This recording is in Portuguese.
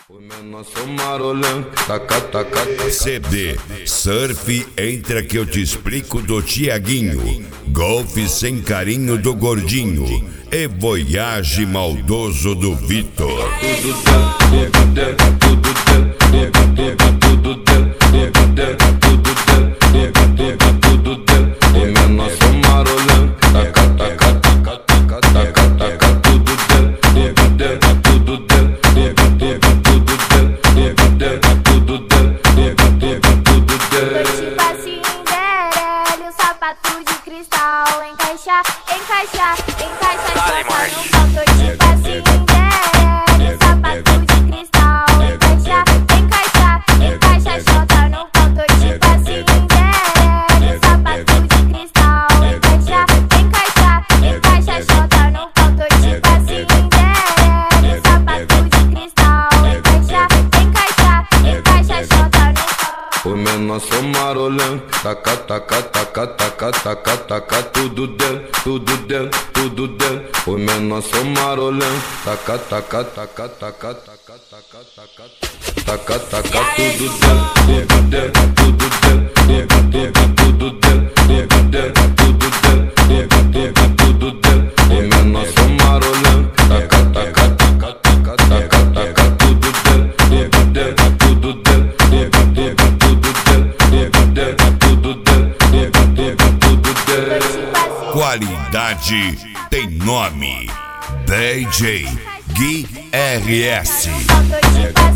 O menor sou marolão, taca, taca, taca. CD Surf Entra que eu te explico do Tiaguinho, Golfe sem carinho do Gordinho e Voyage maldoso do Vitor. Tudo dentro, tudo dentro, tudo dentro, tudo dentro, tudo dentro, tudo dentro. O menor sou marolão, taca, taca, taca, taca, taca, taca. Tudo dentro, tudo dentro, tudo dentro, tudo dentro, tudo dentro. Tipo assim, derelho, sapato de cristal. Encaixa, encaixa, encaixa, chota no ponto. Tipo assim, derelho, sapato de cristal. Encaixa, encaixa, encaixa, chota no ponto. Tipo assim, derelho, sapato de cristal. Encaixa, encaixa, encaixa, chota no ponto. Tipo assim, derelho, sapato de cristal. Encaixa, encaixa, encaixa, chota no ponto. O menor sou marolão, taca, taca, taca, taca, taca, taca. Tudo dentro, tudo dentro, tudo dentro. O menor sou marolão, taca, taca, taca, taca, taca, taca, taca, taca, taca. Tudo dentro, tudo dentro, tudo dentro, tudo dentro, tudo dentro, tudo dentro, tudo dentro. O menor sou marolão, taca, taca, taca, taca, taca, taca. Tudo dentro, tudo dentro, tudo dentro, tudo dentro. Qualidade tem nome, DJ Gui RS. Tipo